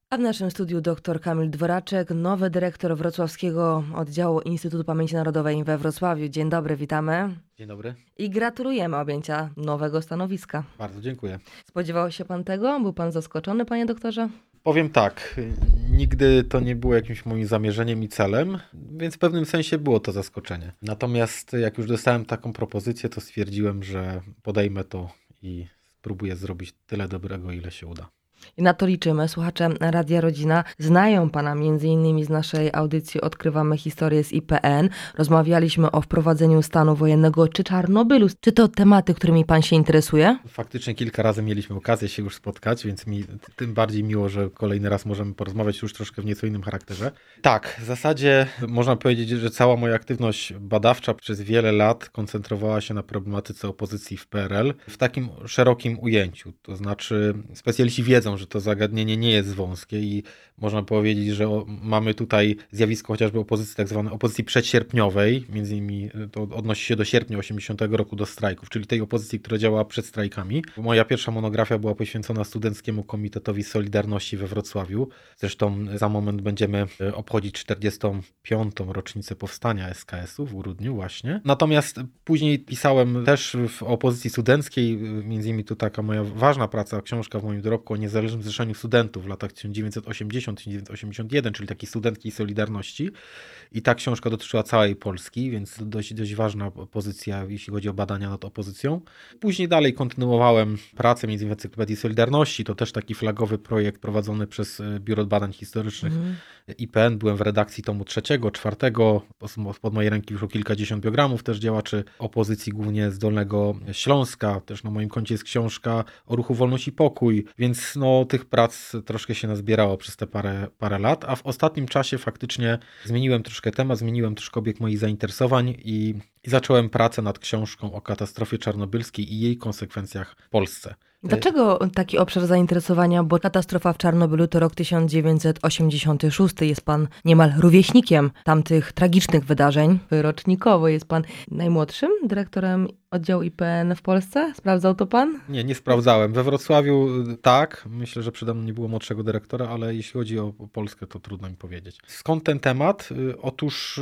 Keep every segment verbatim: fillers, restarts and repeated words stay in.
A w naszym studiu dr Kamil Dworaczek, nowy dyrektor Wrocławskiego Oddziału Instytutu Pamięci Narodowej we Wrocławiu. Dzień dobry, witamy. Dzień dobry. I gratulujemy objęcia nowego stanowiska. Bardzo dziękuję. Spodziewał się pan tego? Był pan zaskoczony, panie doktorze? Powiem tak, nigdy to nie było jakimś moim zamierzeniem i celem, więc w pewnym sensie było to zaskoczenie. Natomiast jak już dostałem taką propozycję, to stwierdziłem, że podejmę to i spróbuję zrobić tyle dobrego, ile się uda. I na to liczymy. Słuchacze Radia Rodzina znają pana między innymi z naszej audycji Odkrywamy historię z I P N. Rozmawialiśmy o wprowadzeniu stanu wojennego czy Czarnobylu. Czy to tematy, którymi pan się interesuje? Faktycznie kilka razy mieliśmy okazję się już spotkać, więc mi tym bardziej miło, że kolejny raz możemy porozmawiać już troszkę w nieco innym charakterze. Tak, w zasadzie można powiedzieć, że cała moja aktywność badawcza przez wiele lat koncentrowała się na problematyce opozycji w P R L w takim szerokim ujęciu. To znaczy specjaliści wiedzą, że to zagadnienie nie jest wąskie i można powiedzieć, że mamy tutaj zjawisko chociażby opozycji, tak zwanej opozycji przedsierpniowej, między innymi to odnosi się do sierpnia osiemdziesiątego roku, do strajków, czyli tej opozycji, która działała przed strajkami. Moja pierwsza monografia była poświęcona Studenckiemu Komitetowi Solidarności we Wrocławiu. Zresztą za moment będziemy obchodzić czterdziestą piątą rocznicę powstania S K S-u w grudniu właśnie. Natomiast później pisałem też w opozycji studenckiej, między innymi to taka moja ważna praca, książka w moim dorobku o Niezależnym Zrzeszeniu Studentów w latach tysiąc dziewięćset osiemdziesiątym do tysiąc dziewięćset osiemdziesiątego pierwszego, czyli takiej studenckiej Solidarności. I ta książka dotyczyła całej Polski, więc dość, dość ważna pozycja, jeśli chodzi o badania nad opozycją. Później dalej kontynuowałem pracę między innymi w Encyklopedii Solidarności. To też taki flagowy projekt prowadzony przez Biuro Badań Historycznych mm. I P N. Byłem w redakcji tomu trzeciego, czwartego. Spod mojej ręki wyszło kilkadziesiąt biogramów też działaczy opozycji, głównie z Dolnego Śląska. Też na moim koncie jest książka o ruchu Wolność i Pokój, więc no, tych prac troszkę się nazbierało przez te parę, parę lat, a w ostatnim czasie faktycznie zmieniłem troszkę temat, zmieniłem troszkę obieg moich zainteresowań i, i zacząłem pracę nad książką o katastrofie czarnobylskiej i jej konsekwencjach w Polsce. Dlaczego taki obszar zainteresowania? Bo katastrofa w Czarnobylu to rok tysiąc dziewięćset osiemdziesiąty szósty. Jest pan niemal rówieśnikiem tamtych tragicznych wydarzeń. Rocznikowo jest pan najmłodszym dyrektorem oddziału I P N w Polsce? Sprawdzał to pan? Nie, nie sprawdzałem. We Wrocławiu tak. Myślę, że przede mną nie było młodszego dyrektora, ale jeśli chodzi o Polskę, to trudno mi powiedzieć. Skąd ten temat? Otóż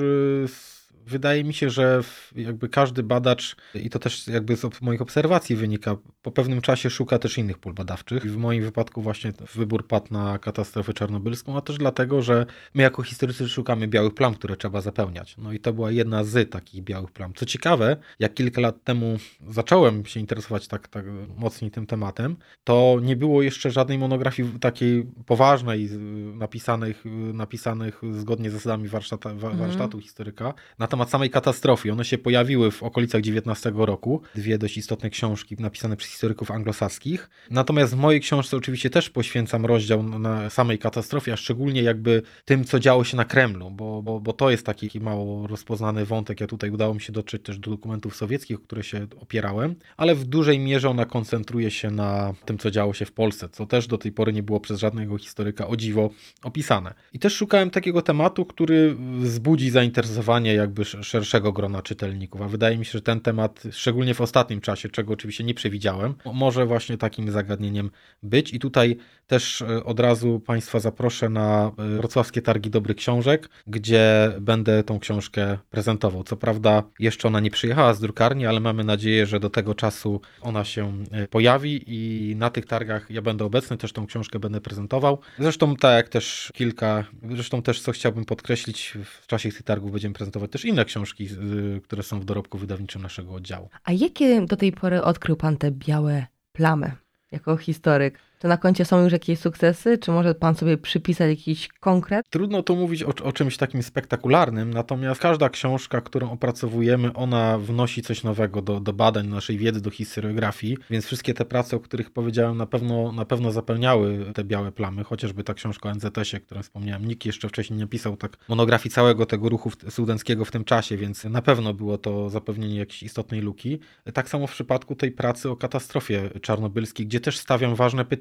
wydaje mi się, że jakby każdy badacz, i to też jakby z moich obserwacji wynika, po pewnym czasie szuka też innych pól badawczych. I w moim wypadku właśnie wybór padł na katastrofę czarnobylską, a też dlatego, że my jako historycy szukamy białych plam, które trzeba zapełniać. No i to była jedna z takich białych plam. Co ciekawe, jak kilka lat temu zacząłem się interesować tak, tak mocniej tym tematem, to nie było jeszcze żadnej monografii takiej poważnej, napisanych, napisanych zgodnie z zasadami warsztata, warsztatu mm. historyka na temat samej katastrofy. One się pojawiły w okolicach dziewiętnastego roku. Dwie dość istotne książki napisane przez historyków anglosaskich. Natomiast w mojej książce oczywiście też poświęcam rozdział na samej katastrofie, a szczególnie jakby tym, co działo się na Kremlu, bo, bo, bo to jest taki mało rozpoznany wątek. Ja tutaj udało mi się dotrzeć też do dokumentów sowieckich, o które się opierałem, ale w dużej mierze ona koncentruje się na tym, co działo się w Polsce, co też do tej pory nie było przez żadnego historyka o dziwo opisane. I też szukałem takiego tematu, który wzbudzi zainteresowanie jakby szerszego grona czytelników, a wydaje mi się, że ten temat, szczególnie w ostatnim czasie, czego oczywiście nie przewidziałem, może właśnie takim zagadnieniem być i tutaj też od razu Państwa zaproszę na wrocławskie Targi Dobrych Książek, gdzie będę tą książkę prezentował. Co prawda jeszcze ona nie przyjechała z drukarni, ale mamy nadzieję, że do tego czasu ona się pojawi i na tych targach ja będę obecny, też tą książkę będę prezentował. Zresztą tak jak też kilka, zresztą też co chciałbym podkreślić, w czasie tych targów będziemy prezentować też inne książki, które są w dorobku wydawniczym naszego oddziału. A jakie do tej pory odkrył pan te białe plamy jako historyk? Czy na koncie są już jakieś sukcesy? Czy może pan sobie przypisać jakiś konkret? Trudno tu mówić o, o czymś takim spektakularnym, natomiast każda książka, którą opracowujemy, ona wnosi coś nowego do, do badań, naszej wiedzy, do historiografii, więc wszystkie te prace, o których powiedziałem, na pewno, na pewno zapełniały te białe plamy, chociażby ta książka o N Z S-ie, którą wspomniałem. Nikt jeszcze wcześniej nie pisał tak monografii całego tego ruchu studenckiego w tym czasie, więc na pewno było to zapewnienie jakiejś istotnej luki. Tak samo w przypadku tej pracy o katastrofie czarnobylskiej, gdzie też stawiam ważne pytania.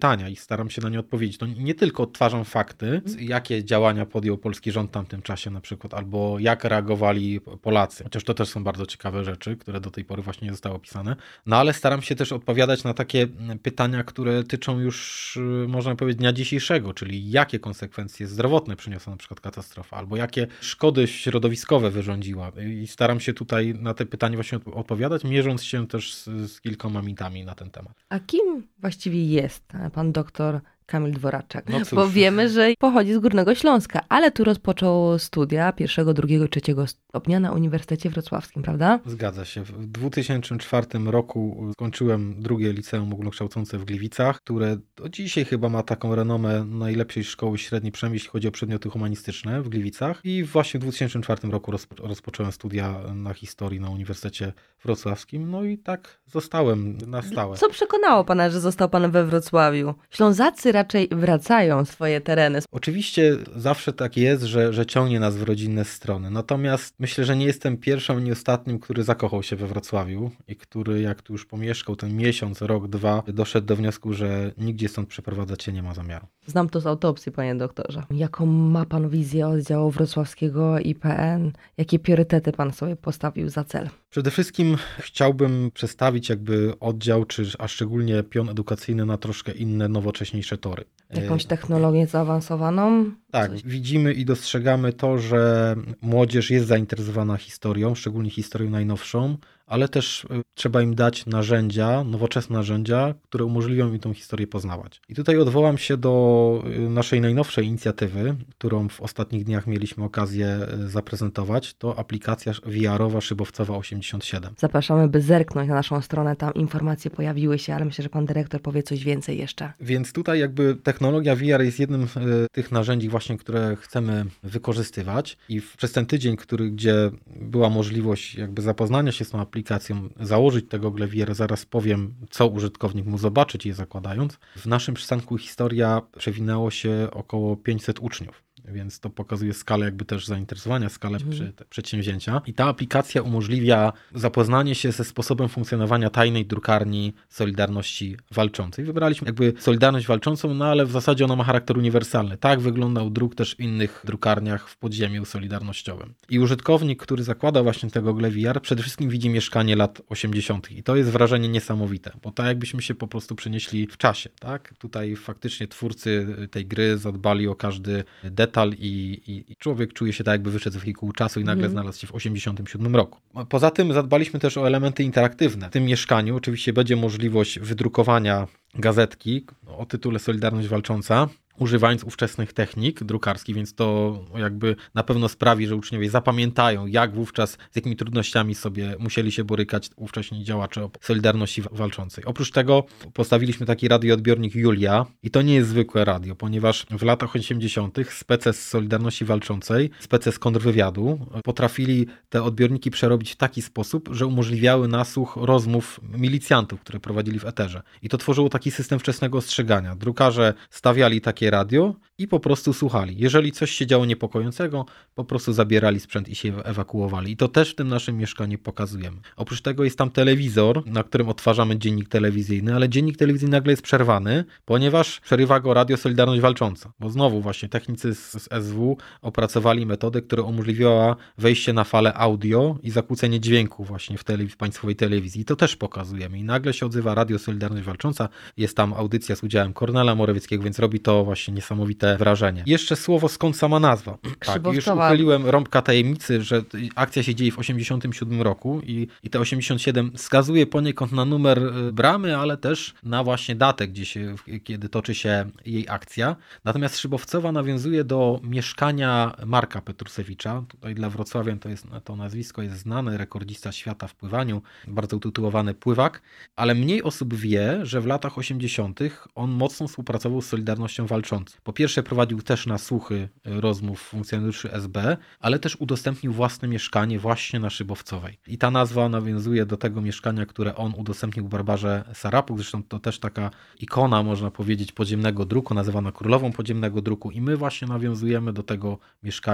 pytania i staram się na nie odpowiedzieć. To nie tylko odtwarzam fakty, jakie działania podjął polski rząd w tamtym czasie na przykład, albo jak reagowali Polacy. Chociaż to też są bardzo ciekawe rzeczy, które do tej pory właśnie nie zostały opisane. No ale staram się też odpowiadać na takie pytania, które tyczą już, można powiedzieć, dnia dzisiejszego, czyli jakie konsekwencje zdrowotne przyniosła na przykład katastrofa, albo jakie szkody środowiskowe wyrządziła. I staram się tutaj na te pytania właśnie odpowiadać, mierząc się też z, z kilkoma mitami na ten temat. A kim właściwie jest pan doktor Kamil Dworaczek? No cóż. Bo wiemy, że pochodzi z Górnego Śląska, ale tu rozpoczął studia pierwszego, drugiego, trzeciego stopnia na Uniwersytecie Wrocławskim, prawda? Zgadza się. W dwa tysiące czwartym roku skończyłem drugie liceum ogólnokształcące w Gliwicach, które do dzisiaj chyba ma taką renomę najlepszej szkoły średniej, przynajmniej jeśli chodzi o przedmioty humanistyczne w Gliwicach. I właśnie w dwa tysiące czwartym roku rozpo- rozpocząłem studia na historii na Uniwersytecie Wrocławskim. No i tak zostałem na stałe. Co przekonało pana, że został pan we Wrocławiu? Ślązacy raczej wracają w swoje tereny. Oczywiście zawsze tak jest, że, że ciągnie nas w rodzinne strony. Natomiast myślę, że nie jestem pierwszym ani ostatnim, który zakochał się we Wrocławiu i który, jak tu już pomieszkał ten miesiąc, rok, dwa, doszedł do wniosku, że nigdzie stąd przeprowadzać się nie ma zamiaru. Znam to z autopsji, panie doktorze. Jaką ma pan wizję oddziału wrocławskiego I P N? Jakie priorytety pan sobie postawił za cel? Przede wszystkim chciałbym przestawić jakby oddział, czy a szczególnie pion edukacyjny na troszkę inne, nowocześniejsze tory. Jakąś technologię zaawansowaną? Tak, Coś? widzimy i dostrzegamy to, że młodzież jest zainteresowana historią, szczególnie historią najnowszą, ale też trzeba im dać narzędzia, nowoczesne narzędzia, które umożliwią im tą historię poznawać. I tutaj odwołam się do naszej najnowszej inicjatywy, którą w ostatnich dniach mieliśmy okazję zaprezentować. To aplikacja V R-owa Szybowcowa osiemdziesiąt siedem. Zapraszamy, by zerknąć na naszą stronę, tam informacje pojawiły się, ale myślę, że pan dyrektor powie coś więcej jeszcze. Więc tutaj jakby technologia V R jest jednym z tych narzędzi właśnie, które chcemy wykorzystywać i przez ten tydzień, który, gdzie była możliwość jakby zapoznania się z tą aplikacją, założyć tego gogle V R, zaraz powiem, co użytkownik mógł zobaczyć je zakładając. W naszym przystanku Historia przewinęło się około pięćset uczniów. Więc to pokazuje skalę jakby też zainteresowania, skalę Mhm. przy, te, przedsięwzięcia. I ta aplikacja umożliwia zapoznanie się ze sposobem funkcjonowania tajnej drukarni Solidarności Walczącej. Wybraliśmy jakby Solidarność Walczącą, no ale w zasadzie ona ma charakter uniwersalny. Tak wyglądał druk też w innych drukarniach w podziemiu solidarnościowym. I użytkownik, który zakłada właśnie tego gogle V R, przede wszystkim widzi mieszkanie lat osiemdziesiątych. I to jest wrażenie niesamowite, bo tak jakbyśmy się po prostu przenieśli w czasie. Tak? Tutaj faktycznie twórcy tej gry zadbali o każdy detal i, i, i człowiek czuje się tak, jakby wyszedł z wehikułu czasu i nagle Mhm. znalazł się w osiemdziesiątym siódmym roku. Poza tym zadbaliśmy też o elementy interaktywne. W tym mieszkaniu oczywiście będzie możliwość wydrukowania gazetki o tytule Solidarność Walcząca, używając ówczesnych technik drukarskich, więc to jakby na pewno sprawi, że uczniowie zapamiętają, jak wówczas, z jakimi trudnościami sobie musieli się borykać ówcześni działacze Solidarności Walczącej. Oprócz tego postawiliśmy taki radioodbiornik Julia i to nie jest zwykłe radio, ponieważ w latach osiemdziesiątych spece z Solidarności Walczącej, spece z kontrwywiadu potrafili te odbiorniki przerobić w taki sposób, że umożliwiały nasłuch rozmów milicjantów, które prowadzili w eterze. I to tworzyło taki system wczesnego ostrzegania. Drukarze stawiali takie radio i po prostu słuchali. Jeżeli coś się działo niepokojącego, po prostu zabierali sprzęt i się ewakuowali. I to też w tym naszym mieszkaniu pokazujemy. Oprócz tego jest tam telewizor, na którym odtwarzamy dziennik telewizyjny, ale dziennik telewizyjny nagle jest przerwany, ponieważ przerywa go Radio Solidarność Walcząca. Bo znowu właśnie technicy z, z S W opracowali metodę, która umożliwiała wejście na falę audio i zakłócenie dźwięku właśnie w, telewiz- w państwowej telewizji. I to też pokazujemy. I nagle się odzywa Radio Solidarność Walcząca. Jest tam audycja z udziałem Kornela Morawieckiego, więc robi to właśnie niesamowite wrażenie. Jeszcze słowo, skąd sama nazwa. Tak, już Krzybowcowa. uchyliłem rąbka tajemnicy, że akcja się dzieje w osiemdziesiątym siódmym roku i, i te osiemdziesiąt siedem wskazuje poniekąd na numer y, bramy, ale też na właśnie datę, gdzie się, kiedy toczy się jej akcja. Natomiast Szybowcowa nawiązuje do mieszkania Marka Petrusewicza. Tutaj dla wrocławian to jest to nazwisko jest znane, rekordzista świata w pływaniu, bardzo utytułowany pływak, ale mniej osób wie, że w latach osiemdziesiątych on mocno współpracował z Solidarnością Walczącą. Po pierwsze prowadził też nasłuchy rozmów funkcjonariuszy S B, ale też udostępnił własne mieszkanie właśnie na Szybowcowej. I ta nazwa nawiązuje do tego mieszkania, które on udostępnił Barbarze Sarapuk. Zresztą to też taka ikona, można powiedzieć, podziemnego druku, nazywana królową podziemnego druku. I my właśnie nawiązujemy do tego mieszkania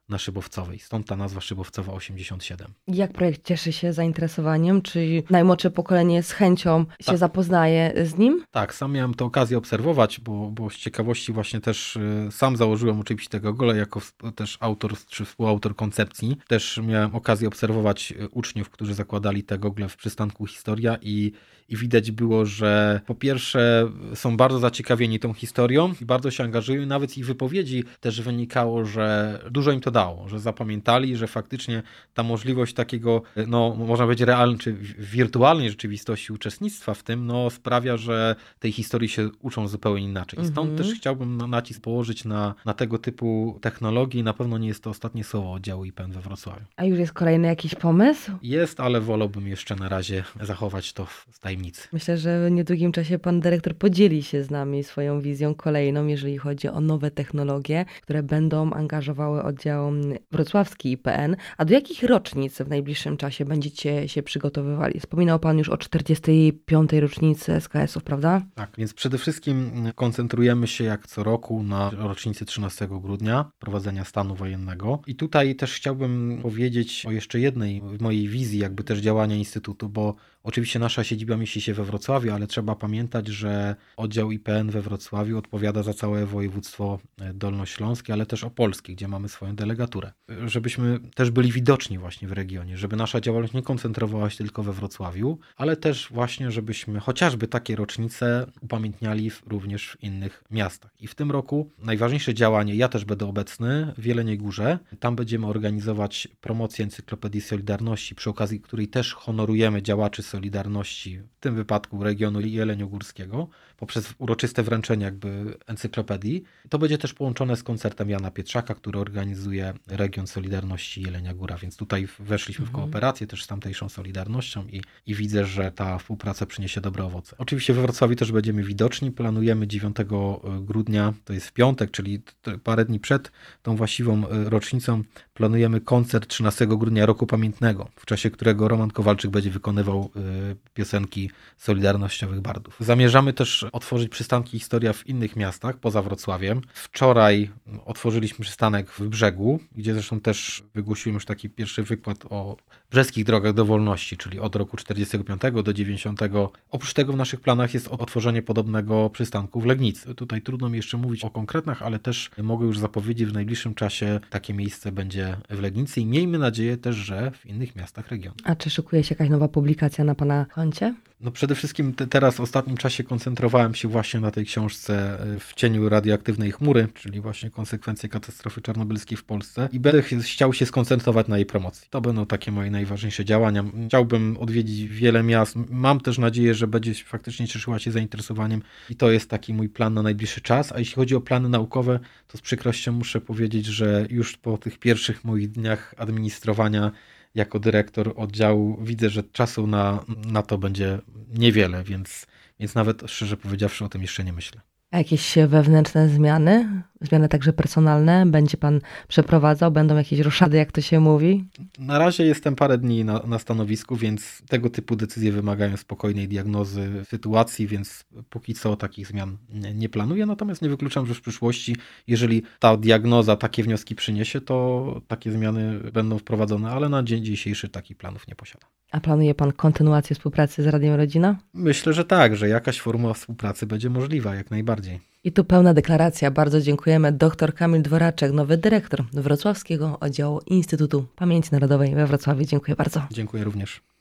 na Szybowcowej. Stąd ta nazwa Szybowcowa osiemdziesiąt siedem. Jak projekt cieszy się zainteresowaniem? Czy najmłodsze pokolenie z chęcią się Tak. zapoznaje z nim? Tak, sam miałem tę okazję obserwować, bo, bo z ciekawości właśnie też y, sam założyłem oczywiście tego Google jako w, też autor czy współautor koncepcji. Też miałem okazję obserwować y, uczniów, którzy zakładali te Google w przystanku Historia i, i widać było, że po pierwsze są bardzo zaciekawieni tą historią i bardzo się angażują. Nawet z ich wypowiedzi też wynikało, że dużo im to dało, że zapamiętali, że faktycznie ta możliwość takiego, no można powiedzieć realnej czy wirtualnej rzeczywistości uczestnictwa w tym, no sprawia, że tej historii się uczą zupełnie inaczej. I stąd Mhm. też chciałbym na- nacisk położyć na, na tego typu technologii. Na pewno nie jest to ostatnie słowo oddziału I P N we Wrocławiu. A już jest kolejny jakiś pomysł? Jest, ale wolałbym jeszcze na razie zachować to w w tajemnicy. Myślę, że w niedługim czasie pan dyrektor podzieli się z nami swoją wizją kolejną, jeżeli chodzi o nowe technologie, które będą angażowały oddział wrocławski I P N. A do jakich rocznic w najbliższym czasie będziecie się przygotowywali? Wspominał pan już o czterdziestej piątej rocznicy S K S-ów, prawda? Tak, więc przede wszystkim koncentrujemy się jak co roku na rocznicy trzynastego grudnia, wprowadzenia stanu wojennego. I tutaj też chciałbym powiedzieć o jeszcze jednej mojej wizji jakby też działania Instytutu, bo oczywiście nasza siedziba mieści się we Wrocławiu, ale trzeba pamiętać, że oddział I P N we Wrocławiu odpowiada za całe województwo dolnośląskie, ale też opolskie, gdzie mamy swoją delegaturę. Żebyśmy też byli widoczni właśnie w regionie, żeby nasza działalność nie koncentrowała się tylko we Wrocławiu, ale też właśnie, żebyśmy chociażby takie rocznice upamiętniali w, również w innych miastach. I w tym roku najważniejsze działanie, ja też będę obecny w Jeleniej Górze. Tam będziemy organizować promocję Encyklopedii Solidarności, przy okazji której też honorujemy działaczy Solidarności, w tym wypadku regionu jeleniogórskiego, poprzez uroczyste wręczenie jakby encyklopedii. To będzie też połączone z koncertem Jana Pietrzaka, który organizuje Region Solidarności Jelenia Góra, więc tutaj weszliśmy w kooperację też z tamtejszą Solidarnością i, i widzę, że ta współpraca przyniesie dobre owoce. Oczywiście we Wrocławiu też będziemy widoczni. Planujemy dziewiątego grudnia, to jest w piątek, czyli parę dni przed tą właściwą rocznicą, planujemy koncert trzynastego grudnia Roku Pamiętnego, w czasie którego Roman Kowalczyk będzie wykonywał piosenki solidarnościowych bardów. Zamierzamy też otworzyć przystanki Historia w innych miastach poza Wrocławiem. Wczoraj otworzyliśmy przystanek w Brzegu, gdzie zresztą też wygłosiłem już taki pierwszy wykład o brzeskich drogach do wolności, czyli od roku czterdziestego piątego do dziewięćdziesiątego. Oprócz tego w naszych planach jest otworzenie podobnego przystanku w Legnicy. Tutaj trudno mi jeszcze mówić o konkretnych, ale też mogę już zapowiedzieć, w najbliższym czasie takie miejsce będzie w Legnicy i miejmy nadzieję też, że w innych miastach regionu. A czy szykuje się jakaś nowa publikacja na pana koncie? No przede wszystkim te, teraz w ostatnim czasie koncentrowałem się właśnie na tej książce W cieniu radioaktywnej chmury, czyli właśnie konsekwencje katastrofy czarnobylskiej w Polsce i będę chciał się skoncentrować na jej promocji. To będą takie moje najważniejsze działania. Chciałbym odwiedzić wiele miast. Mam też nadzieję, że będzie faktycznie cieszyła się zainteresowaniem i to jest taki mój plan na najbliższy czas. A jeśli chodzi o plany naukowe, to z przykrością muszę powiedzieć, że już po tych pierwszych moich dniach administrowania jako dyrektor oddziału widzę, że czasu na, na to będzie niewiele, więc, więc nawet szczerze powiedziawszy o tym jeszcze nie myślę. A jakieś wewnętrzne zmiany? Zmiany także personalne? Będzie pan przeprowadzał? Będą jakieś roszady, jak to się mówi? Na razie jestem parę dni na, na stanowisku, więc tego typu decyzje wymagają spokojnej diagnozy sytuacji, więc póki co takich zmian nie, nie planuję. Natomiast nie wykluczam, że w przyszłości, jeżeli ta diagnoza takie wnioski przyniesie, to takie zmiany będą wprowadzone, ale na dzień dzisiejszy takich planów nie posiadam. A planuje pan kontynuację współpracy z Radiem Rodzina? Myślę, że tak, że jakaś formuła współpracy będzie możliwa, jak najbardziej. I tu pełna deklaracja. Bardzo dziękujemy. Doktor Kamil Dworaczek, nowy dyrektor Wrocławskiego Oddziału Instytutu Pamięci Narodowej we Wrocławiu. Dziękuję bardzo. Dziękuję również.